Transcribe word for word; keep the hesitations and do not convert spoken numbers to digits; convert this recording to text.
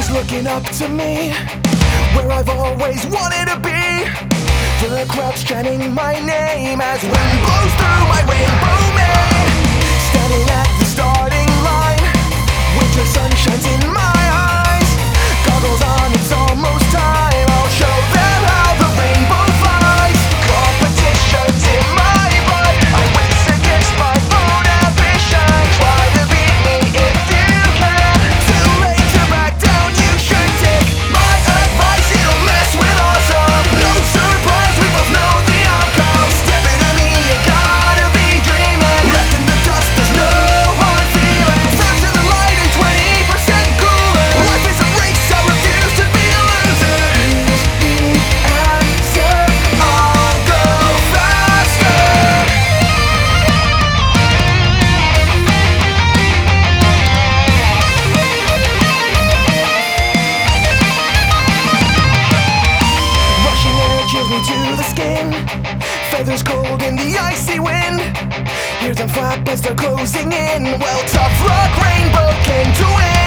is looking up to me, where I've always wanted to be. The crowd's chanting my name as wind blows through my rainbow mane. Standing at the starting line, winter sun shines in my eyes. Goggles on, it's almost time. I'll show them how the rainbow flies. Competition's in my blood, I race against my own ambition. Try to beat me if you can. Too late to back down, you should take my advice. It'll mess with awesome. No surprise, we both know the outcome. Step into me, you gotta be dreaming. Left in the dust, there's no hard feelings. Flash of the light and twenty percent cooler. Life is a race, I refuse to be a loser. Here's the answer, I'll go faster. Rushing air chills me to the skin. Feathers cold in the icy wind. Hear them flap as they're closing in. Well, tough luck, rainbow came to win.